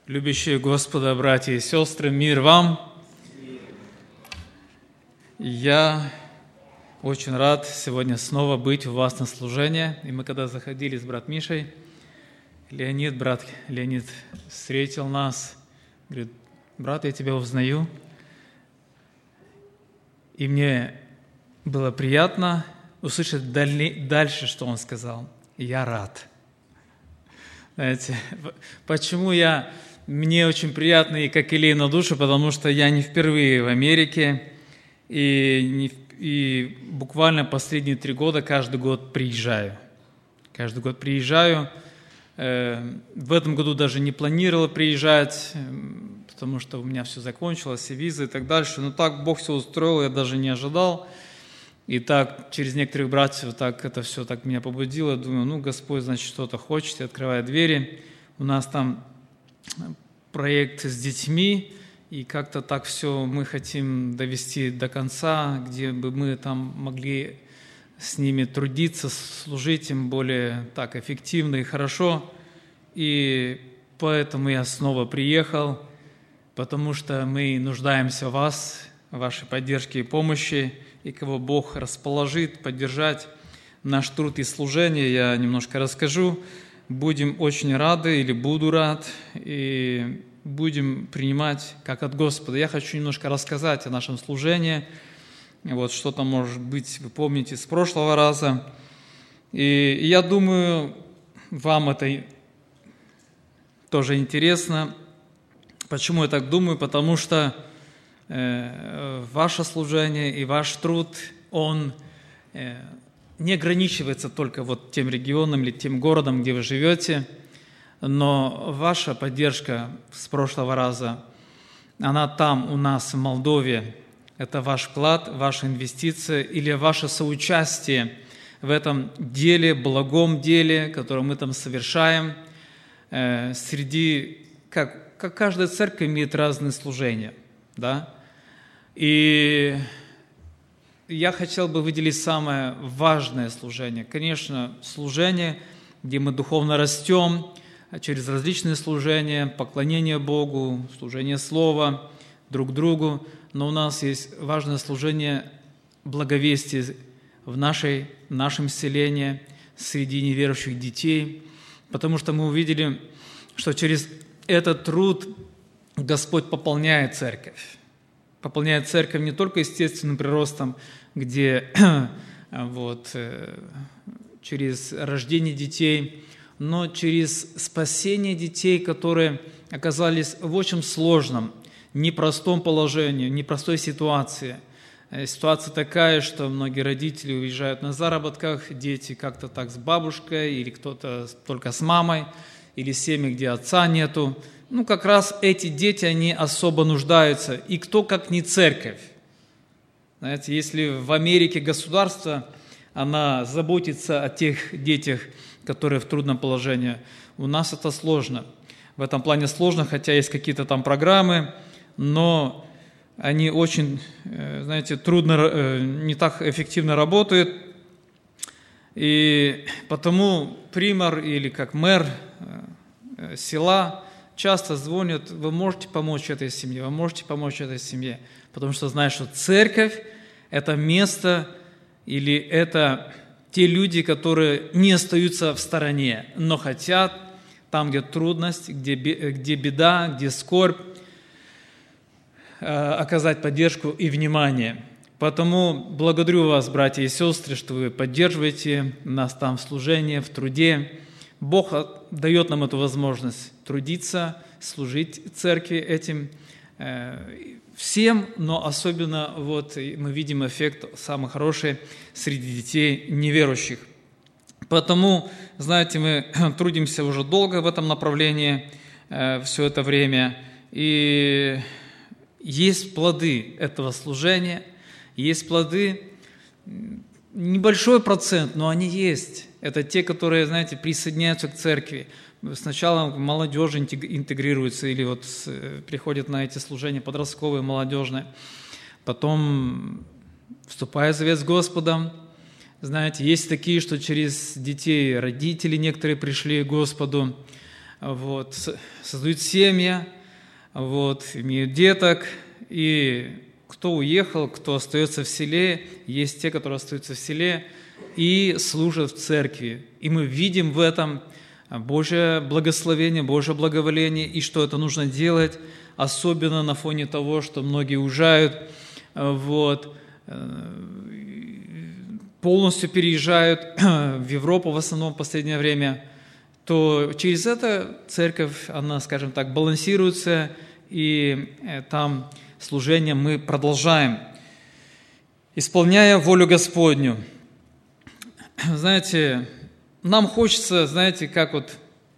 Любящие Господа, братья и сестры, мир вам! Я очень рад сегодня снова быть у вас на служении. И мы когда заходили с брат Мишей, брат Леонид встретил нас, говорит: брат, я тебя узнаю. И мне было приятно услышать дальше, что он сказал. И я рад. Знаете, почему мне очень приятно и как елей на душу, потому что я не впервые в Америке, и буквально последние 3 года каждый год приезжаю. Каждый год приезжаю. В этом году даже не планировал приезжать, потому что у меня все закончилось, и визы и так дальше. Но так Бог все устроил, я даже не ожидал. И так через некоторых братьев так это все так меня побудило. Думаю, Господь, значит, что-то хочет, и открывает двери. У нас там проект с детьми, и как-то так все мы хотим довести до конца, где бы мы там могли с ними трудиться, служить им более так эффективно и хорошо. И поэтому я снова приехал, потому что мы нуждаемся в вас, в вашей поддержке и помощи, и кого Бог расположит поддержать наш труд и служение, я немножко расскажу. Будем очень рады, или буду рад, и будем принимать как от Господа. Я хочу немножко рассказать о нашем служении. Вот что-то, может быть, вы помните с прошлого раза. И я думаю, вам это тоже интересно. Почему я так думаю? Потому что ваше служение и ваш труд, он не ограничивается только вот тем регионом или тем городом, где вы живете, но ваша поддержка с прошлого раза, она там у нас в Молдове, это ваш вклад, ваша инвестиция или ваше соучастие в этом деле, благом деле, которое мы там совершаем. Как каждая церковь имеет разные служения, да? И я хотел бы выделить самое важное служение. Конечно, служение, где мы духовно растем, через различные служения, поклонение Богу, служение Слова друг другу. Но у нас есть важное служение благовестия в нашем селении, среди неверующих детей, потому что мы увидели, что через этот труд Господь пополняет церковь. Пополняет церковь не только естественным приростом, где через рождение детей, но через спасение детей, которые оказались в очень сложном, непростом положении, непростой ситуации. Ситуация такая, что многие родители уезжают на заработках, дети как-то так с бабушкой, или кто-то только с мамой, или семьи, где отца нету. Как раз эти дети, они особо нуждаются. И кто, как не церковь. Знаете, если в Америке государство, она заботится о тех детях, которые в трудном положении, у нас это сложно. В этом плане сложно, хотя есть какие-то там программы, но они очень, трудно, не так эффективно работают. И потому примар или как мэр села часто звонят: вы можете помочь этой семье, вы можете помочь этой семье, потому что знают, что церковь – это место или это те люди, которые не остаются в стороне, но хотят там, где трудность, где беда, где скорбь, оказать поддержку и внимание. Поэтому благодарю вас, братья и сестры, что вы поддерживаете нас там в служении, в труде. Бог дает нам эту возможность трудиться, служить церкви этим всем, но особенно мы видим эффект самый хороший среди детей неверующих. Поэтому, мы трудимся уже долго в этом направлении, все это время, и есть плоды этого служения, есть плоды, небольшой процент, но они есть. Это те, которые, присоединяются к церкви. Сначала молодежь интегрируется или приходят на эти служения подростковые, молодежные. Потом вступая в завет с Господом. Есть такие, что через детей родители некоторые пришли к Господу. вот, создают семьи, вот, имеют деток, и кто уехал, кто остается в селе, есть те, которые остаются в селе и служат в церкви. И мы видим в этом Божье благословение, Божье благоволение, и что это нужно делать, особенно на фоне того, что многие уезжают, вот, полностью переезжают в Европу в основном в последнее время, то через это церковь, она, скажем так, балансируется, и там служение мы продолжаем, исполняя волю Господню. Знаете, нам хочется, знаете, как вот,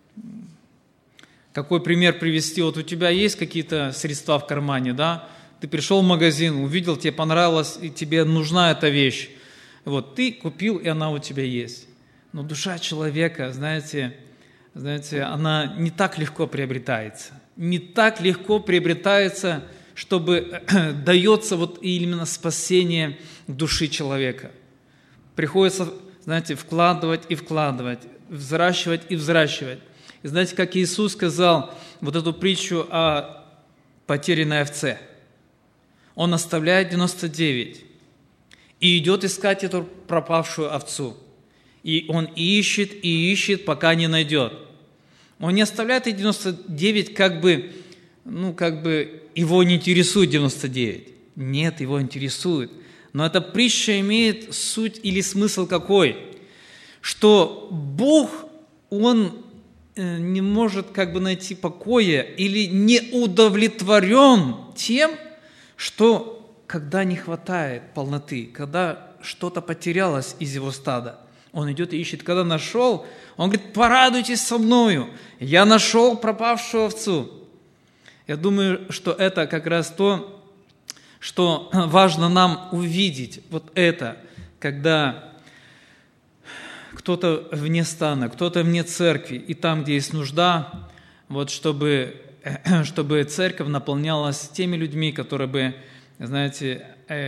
какой пример привести? Вот у тебя есть какие-то средства в кармане, да? Ты пришел в магазин, увидел, тебе понравилось, и тебе нужна эта вещь. Вот, ты купил, и она у тебя есть. Но душа человека, знаете, она не так легко приобретается. Не так легко приобретается, чтобы дается вот именно спасение души человека. Приходится, знаете, вкладывать и вкладывать, взращивать и взращивать. И знаете, как Иисус сказал вот эту притчу о потерянной овце. Он оставляет 99 и идет искать эту пропавшую овцу. И он ищет, пока не найдет. Он не оставляет эти 99, как бы его не интересует 99. Нет, его интересует. Но эта притча имеет суть или смысл какой? Что Бог, Он не может как бы найти покоя или не удовлетворен тем, что когда не хватает полноты, когда что-то потерялось из его стада, он идет и ищет. Когда нашел, он говорит: порадуйтесь со мною, я нашел пропавшую овцу. Я думаю, что это как раз то, что важно нам увидеть. Вот это, когда кто-то вне стана, кто-то вне церкви, и там, где есть нужда, вот чтобы церковь наполнялась теми людьми, которые бы, знаете,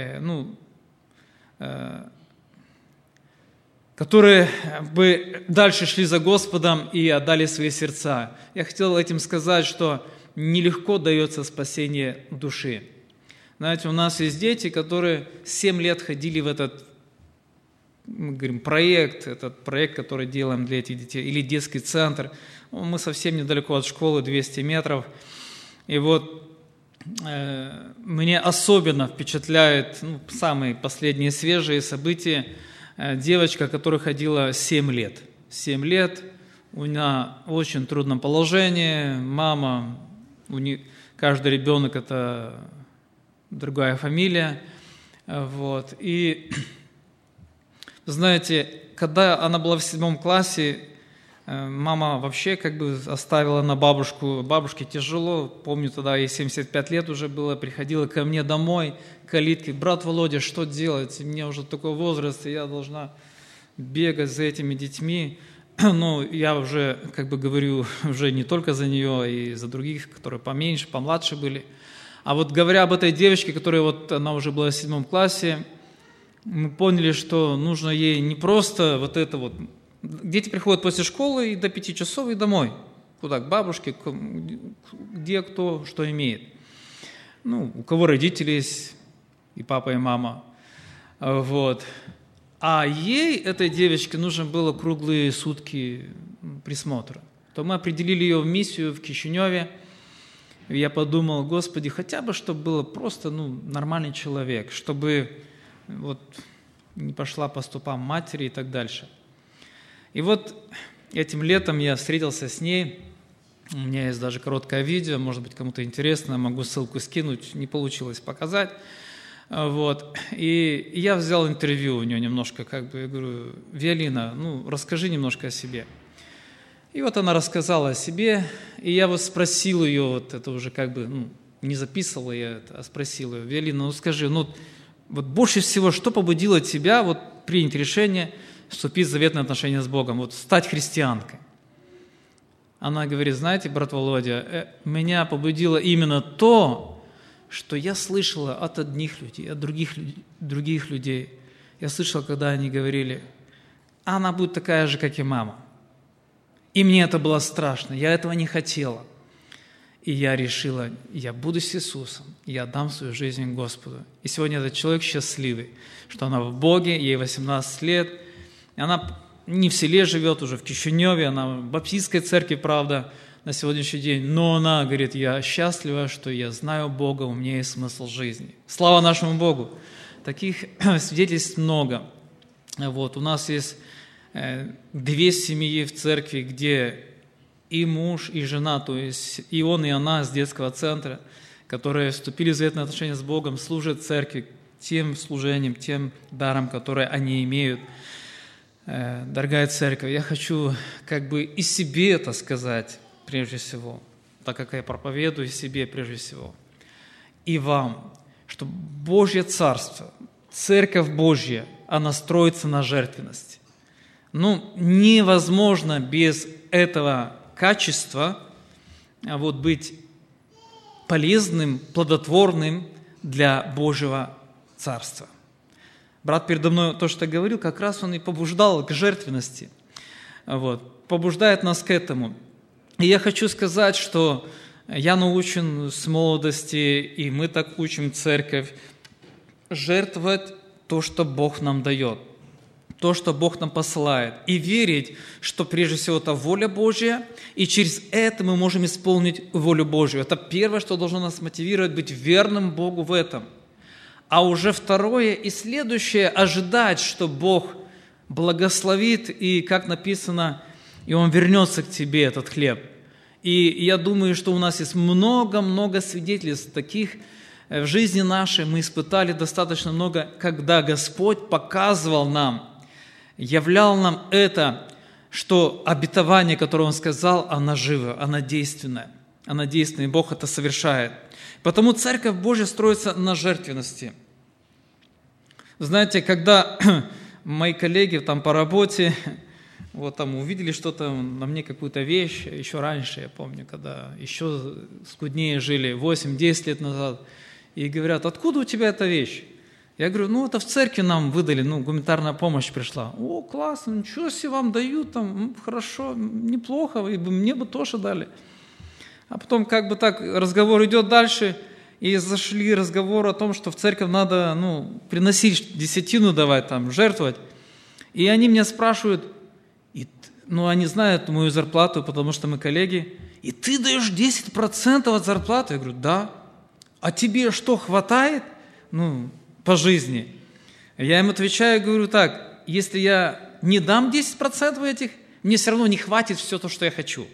которые бы дальше шли за Господом и отдали свои сердца. Я хотел этим сказать, что нелегко дается спасение души. Знаете, у нас есть дети, которые 7 лет ходили в этот, мы говорим, проект, который делаем для этих детей, или детский центр. Мы совсем недалеко от школы, 200 метров. И вот меня особенно впечатляет самые последние свежие события. Девочка, которая ходила 7 лет. 7 лет, у нее в очень трудном положении, мама, каждый ребенок – это другая фамилия. Вот. И, знаете, когда она была в 7 классе, мама вообще как бы оставила на бабушку. Бабушке тяжело, помню, тогда ей 75 лет уже было, приходила ко мне домой, к калитке: брат Володя, что делать? Мне уже такой возраст, и я должна бегать за этими детьми. Ну, я уже, как бы говорю, уже не только за нее, и за других, которые поменьше, помладше были. А вот говоря об этой девочке, которая вот, она уже была в 7 классе, мы поняли, что нужно ей не просто вот это вот. Дети приходят после школы и до 5 часов и домой. Куда? К бабушке, где кто что имеет. У кого родители есть, и папа, и мама. Вот. А ей, этой девочке, нужно было круглые сутки присмотра. То мы определили ее в миссию в Кишиневе. И я подумал: Господи, хотя бы, чтобы было просто нормальный человек, чтобы вот не пошла по стопам матери и так дальше. И вот этим летом я встретился с ней. У меня есть даже короткое видео, может быть, кому-то интересно, могу ссылку скинуть, не получилось показать. Вот. И я взял интервью у нее немножко, я говорю: Виолина, расскажи немножко о себе. И вот она рассказала о себе, и я вот спросил ее, вот это уже не записывал я это, а спросил ее: Виолина, скажи, вот больше всего, что побудило тебя вот принять решение вступить в заветные отношения с Богом, вот стать христианкой? Она говорит: знаете, брат Володя, меня побудило именно то, что я слышала от одних людей, от других людей. Я слышала, когда они говорили: она будет такая же, как и мама. И мне это было страшно, я этого не хотела. И я решила, я буду с Иисусом, я отдам свою жизнь Господу. И сегодня этот человек счастливый, что она в Боге, ей 18 лет. И она не в селе живет, уже в Кишиневе, она в баптистской церкви, правда, на сегодняшний день. Но она говорит, я счастлива, что я знаю Бога, у меня есть смысл жизни. Слава нашему Богу! Таких свидетельств много. Вот, у нас есть 2 семьи в церкви, где и муж, и жена, то есть и он, и она с детского центра, которые вступили в заветные отношения с Богом, служат церкви тем служением, тем даром, который они имеют. Дорогая церковь, я хочу как бы и себе это сказать прежде всего, так как я проповедую себе прежде всего, и вам, что Божье Царство, Церковь Божья, она строится на жертвенности. Невозможно без этого качества быть полезным, плодотворным для Божьего Царства. Брат передо мной то, что говорил, как раз он и побуждал к жертвенности. Побуждает нас к этому. И я хочу сказать, что я научен с молодости, и мы так учим церковь, жертвовать то, что Бог нам дает, то, что Бог нам посылает, и верить, что прежде всего это воля Божья, и через это мы можем исполнить волю Божью. Это первое, что должно нас мотивировать быть верным Богу в этом. А уже второе и следующее – ожидать, что Бог благословит, и, как написано, и Он вернется к тебе, этот хлеб. И я думаю, что у нас есть много-много свидетельств таких в жизни нашей. Мы испытали достаточно много, когда Господь показывал нам, являл нам это, что обетование, которое Он сказал, оно живо, оно действенное. Оно действенное, и Бог это совершает. Потому Церковь Божья строится на жертвенности. Знаете, когда мои коллеги по работе увидели что-то на мне, какую-то вещь, еще раньше, я помню, когда еще скуднее жили, 8-10 лет назад, и говорят, откуда у тебя эта вещь? Я говорю, это в церкви нам выдали, гуманитарная помощь пришла. О, классно, ничего себе вам дают, хорошо, неплохо, и мне бы тоже дали. А потом разговор идет дальше, и зашли разговор о том, что в церковь надо приносить десятину, давать, жертвовать. И они меня спрашивают, они знают мою зарплату, потому что мы коллеги, и ты даешь 10% от зарплаты? Я говорю, да. А тебе что, хватает? По жизни. Я им отвечаю, говорю так, если я не дам 10% этих, мне все равно не хватит все то, что я хочу.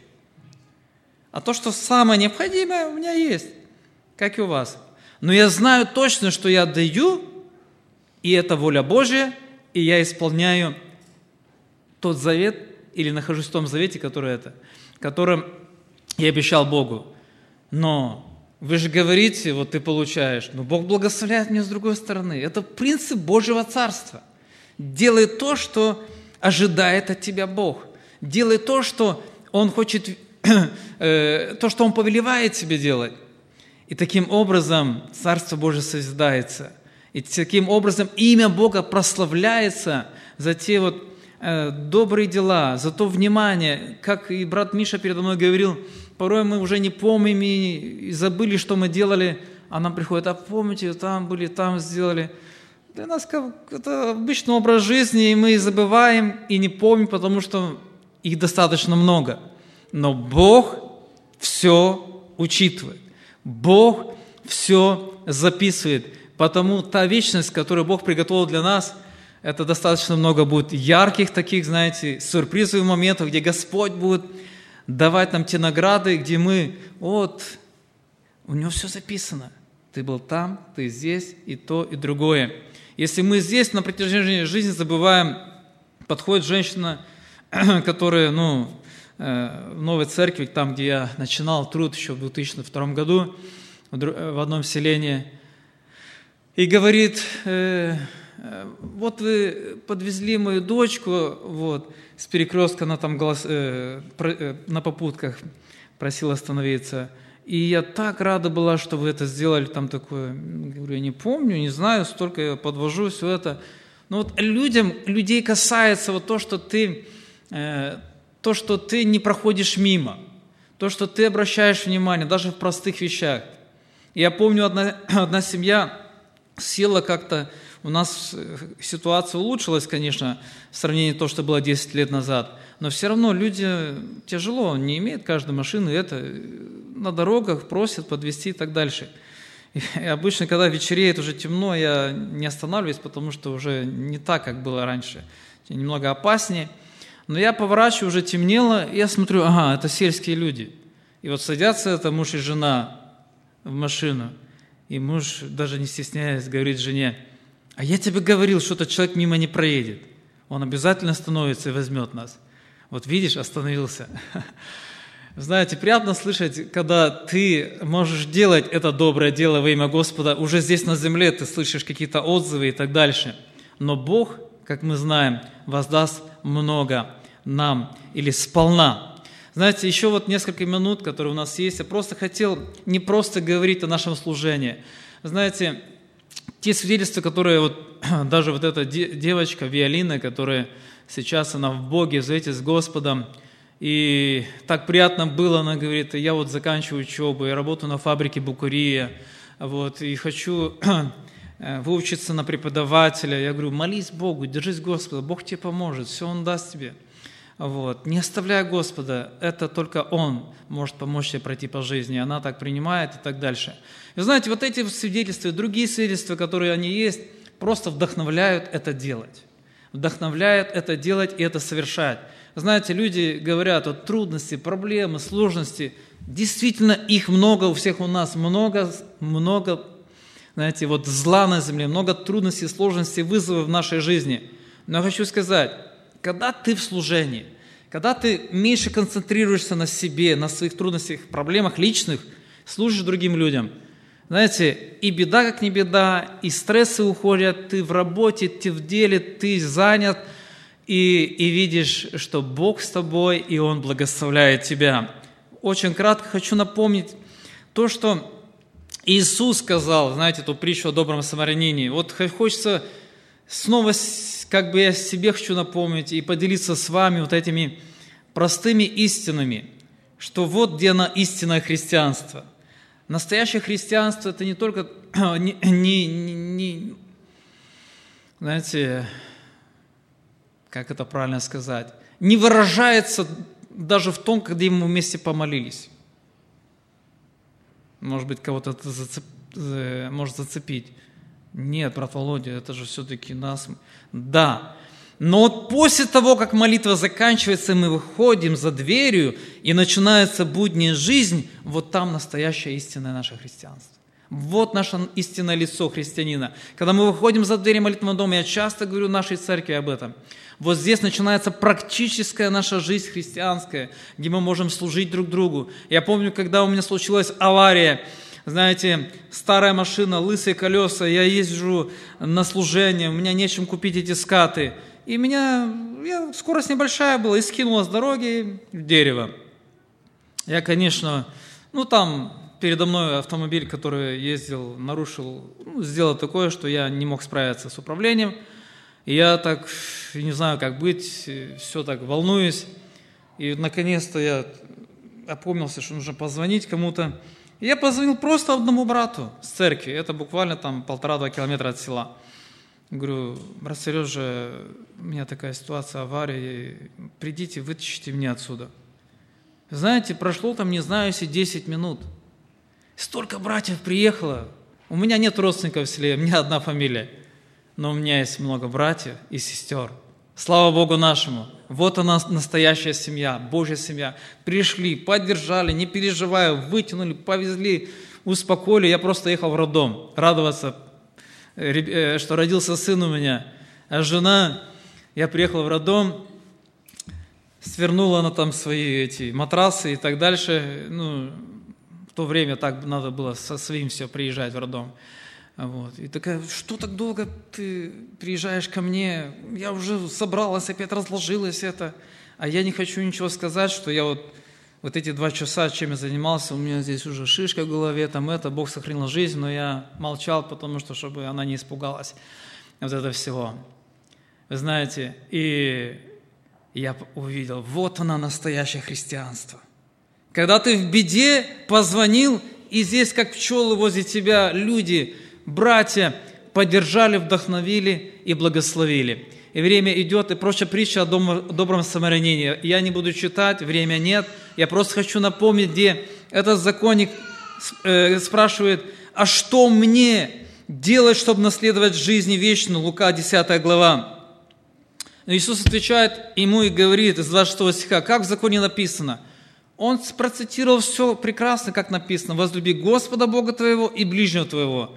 А то, что самое необходимое, у меня есть, как и у вас. Но я знаю точно, что я даю, и это воля Божья, и я исполняю тот завет, или нахожусь в том завете, которым я обещал Богу. Но вы же говорите, ты получаешь, но Бог благословляет меня с другой стороны. Это принцип Божьего Царства. Делай то, что ожидает от тебя Бог. Делай то, что Он хочет, то, что Он повелевает тебе делать. И таким образом Царство Божие созидается. И таким образом имя Бога прославляется за те добрые дела, за то внимание, как и брат Миша передо мной говорил, порой мы уже не помним и забыли, что мы делали, а нам приходит, помните, там были, там сделали. Для нас это обычный образ жизни, и мы забываем и не помним, потому что их достаточно много. Но Бог все учитывает, Бог все записывает, потому та вечность, которую Бог приготовил для нас, это достаточно много будет ярких таких, сюрпризовых моментов, где Господь будет давать нам те награды, где мы, у Него все записано. Ты был там, ты здесь, и то, и другое. Если мы здесь на протяжении жизни забываем, подходит женщина, которая, в новой церкви, там, где я начинал труд еще в 2002 году, в одном селении, и говорит, вы подвезли мою дочку, с перекрестка, она там на попутках просила остановиться. И я так рада была, что вы это сделали, там такое. Говорю, я не помню, не знаю, столько я подвожу все это. Но людей касается то, что ты то, что ты не проходишь мимо, то, что ты обращаешь внимание даже в простых вещах. Я помню, одна семья села как-то, у нас ситуация улучшилась, конечно, в сравнении с тем, что было 10 лет назад, но все равно люди тяжело, не имеют каждой машины, это на дорогах просят подвезти и так дальше. И обычно, когда вечереет, уже темно, я не останавливаюсь, потому что уже не так, как было раньше, немного опаснее. Но я поворачиваю, уже темнело, и я смотрю, ага, это сельские люди. И вот садятся это муж и жена в машину, и муж, даже не стесняясь, говорит жене: а я тебе говорил, что этот человек мимо не проедет. Он обязательно остановится и возьмет нас. Вот видишь, остановился. Знаете, приятно слышать, когда ты можешь делать это доброе дело во имя Господа, уже здесь на земле ты слышишь какие-то отзывы и так дальше. Но Бог, как мы знаем, воздаст много нам или сполна. Знаете, еще вот несколько минут, которые у нас есть, я просто хотел не просто говорить о нашем служении. Знаете, те свидетельства, которые вот даже вот эта девочка Виолина, которая сейчас она в Боге, знаете, с Господом, и так приятно было, она говорит: я вот заканчиваю учебу, я работаю на фабрике Букурия, вот, и хочу выучиться на преподавателя. Я говорю: молись Богу, держись Господа, Бог тебе поможет, все Он даст тебе. Вот. Не оставляй Господа, это только Он может помочь тебе пройти по жизни, она так принимает и так дальше. И знаете, вот эти свидетельства, другие свидетельства, которые они есть, просто вдохновляют это делать. Вдохновляют это делать и это совершать. Знаете, люди говорят, вот трудности, проблемы, сложности, действительно их много, у всех у нас много, знаете, вот зла на земле, много трудностей, сложностей, вызовов в нашей жизни. Но я хочу сказать, когда ты в служении, когда ты меньше концентрируешься на себе, на своих трудностях, проблемах личных, служишь другим людям, знаете, и беда как не беда, и стрессы уходят, ты в работе, ты в деле, ты занят, и видишь, что Бог с тобой, и Он благословляет тебя. Очень кратко хочу напомнить то, что Иисус сказал, знаете, эту притчу о добром самарянине. Вот хочется снова, как бы я себе хочу напомнить и поделиться с вами вот этими простыми истинами, что вот где она истинное христианство. Настоящее христианство – это не только, знаете, как это правильно сказать, не выражается даже в том, когда мы вместе помолились. Может быть, кого-то это может зацепить. Нет, брат Володя, это же все-таки нас. Да. Но вот после того, как молитва заканчивается, мы выходим за дверью, и начинается будняя жизнь, вот там настоящее истинное наше христианство. Вот наше истинное лицо христианина. Когда мы выходим за дверь молитвенного дома, я часто говорю нашей церкви об этом. Вот здесь начинается практическая наша жизнь христианская, где мы можем служить друг другу. Я помню, когда у меня случилась авария, знаете, старая машина, лысые колеса, я езжу на служение, у меня нечем купить эти скаты. И скорость небольшая была, и скинула с дороги в дерево. Я, конечно, там передо мной автомобиль, который ездил, нарушил, сделал такое, что я не мог справиться с управлением. И я так, не знаю, как быть, все так волнуюсь. И наконец-то я опомнился, что нужно позвонить кому-то. И я позвонил просто одному брату с церкви. Это буквально там 1,5-2 километра от села. Говорю: брат Сережа, у меня такая ситуация, авария, придите, вытащите меня отсюда. Знаете, прошло там, не знаю, если 10 минут. Столько братьев приехало. У меня нет родственников в селе, у меня одна фамилия. Но у меня есть много братьев и сестер. Слава Богу нашему. Вот она, настоящая семья, Божья семья. Пришли, поддержали, не переживая, вытянули, повезли, успокоили. Я просто ехал в роддом, радоваться, что родился сын у меня. А жена, я приехал в роддом, свернула она там свои эти матрасы и так дальше. В то время так надо было со своим все приезжать в роддом. Вот. И такая: что так долго ты приезжаешь ко мне? Я уже собралась, опять разложилась это. А я не хочу ничего сказать, что я вот эти 2 часа, чем я занимался, у меня здесь уже шишка в голове, там это, Бог сохранил жизнь, но я молчал, потому что, чтобы она не испугалась вот этого всего. Вы знаете, и И я увидел, вот оно настоящее христианство. Когда ты в беде позвонил, и здесь, как пчелы возле тебя, люди, братья, поддержали, вдохновили и благословили. И время идет, и прочая притча о добром самарянине. Я не буду читать, время нет. Я просто хочу напомнить, где этот законник спрашивает, а что мне делать, чтобы наследовать жизнь вечную? Лука 10 глава. Иисус отвечает ему и говорит из 26 стиха, как в законе написано. Он процитировал все прекрасно, как написано. Возлюби Господа Бога твоего и ближнего твоего.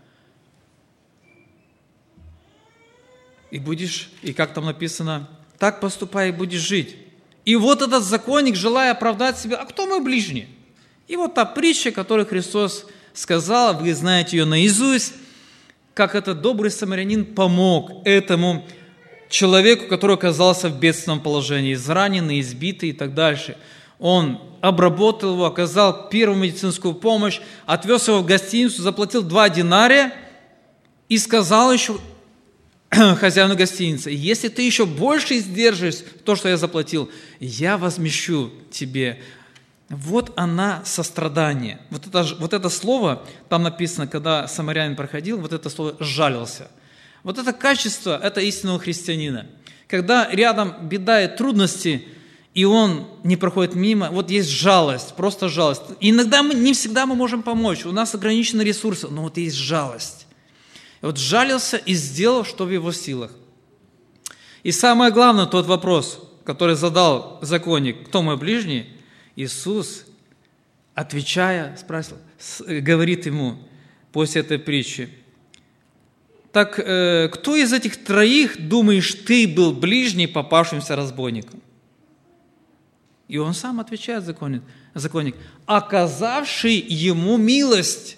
И будешь, и как там написано, так поступай и будешь жить. И вот этот законник, желая оправдать себя, а кто мой ближний? И вот та притча, которую Христос сказал, вы знаете ее наизусть, как этот добрый самарянин помог этому человеку, который оказался в бедственном положении, израненный, избитый и так дальше. Он обработал его, оказал первую медицинскую помощь, отвез его в гостиницу, заплатил 2 динария и сказал еще хозяину гостиницы, если ты еще больше сдержишь то, что я заплатил, я возмещу тебе. Вот она сострадание. Вот это слово, там написано, когда самарянин проходил, вот это слово «жалился». Вот это качество, это истинного христианина. Когда рядом беда и трудности, и он не проходит мимо, вот есть жалость, просто жалость. Иногда не всегда мы можем помочь, у нас ограничены ресурсы, но вот есть жалость. И вот жалился и сделал, что в его силах. И самое главное, тот вопрос, который задал законник, кто мой ближний, Иисус, отвечая, спросил, говорит ему после этой притчи, так кто из этих 3, думаешь, ты был ближний попавшимся разбойником? И он сам отвечает, законник, оказавший ему милость.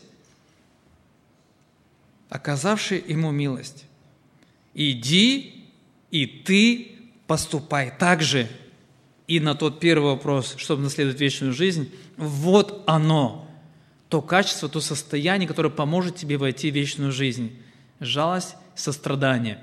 Оказавший ему милость. Иди, и ты поступай так же. И на тот первый вопрос, чтобы наследовать вечную жизнь, вот оно, то качество, то состояние, которое поможет тебе войти в вечную жизнь. Жалость, сострадание.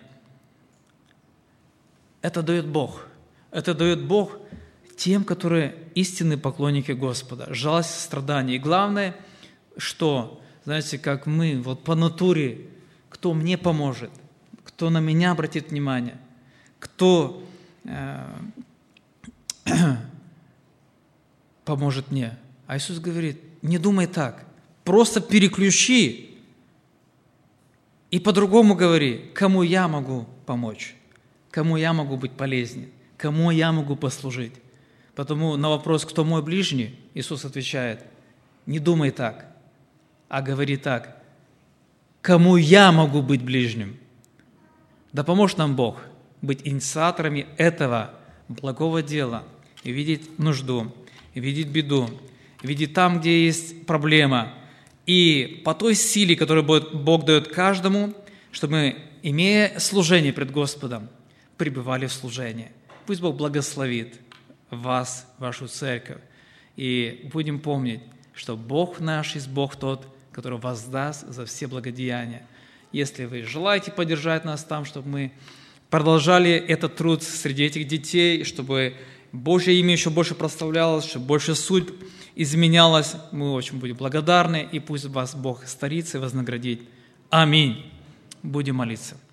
Это дает Бог. Это дает Бог тем, которые истинные поклонники Господа. Жалость, сострадание. И главное, что, знаете, как мы, вот по натуре, кто мне поможет, кто на меня обратит внимание, кто поможет мне. А Иисус говорит, не думай так, просто переключи и по-другому говори, кому я могу помочь, кому я могу быть полезнен, кому я могу послужить. Потому на вопрос, кто мой ближний, Иисус отвечает, не думай так, а говори так, кому я могу быть ближним. Да поможет нам Бог быть инициаторами этого благого дела и видеть нужду, и видеть беду, и видеть там, где есть проблема, и по той силе, которую Бог дает каждому, чтобы мы, имея служение пред Господом, пребывали в служении. Пусть Бог благословит вас, вашу церковь, и будем помнить, что Бог наш есть Бог тот, который воздаст за все благодеяния. Если вы желаете поддержать нас там, чтобы мы продолжали этот труд среди этих детей, чтобы Божье имя еще больше прославлялось, чтобы больше судьб изменялось, мы очень будем благодарны, и пусть вас Бог старится и вознаградит. Аминь. Будем молиться.